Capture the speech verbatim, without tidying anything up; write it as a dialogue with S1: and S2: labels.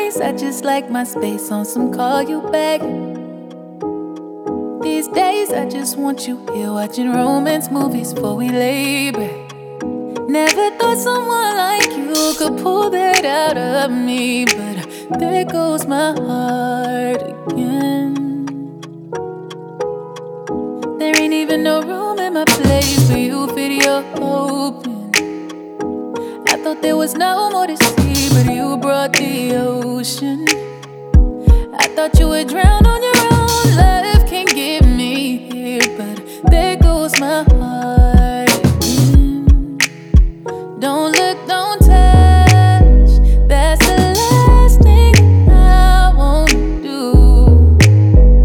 S1: days I just like my space on some call you back. These days I just want you here watching romance movies before we lay back. Never thought someone like you could pull that out of me, but there goes my heart again. There ain't even no room in my place for you, video open. I thought there was no more to see, but you brought the ocean. I thought you would drown on your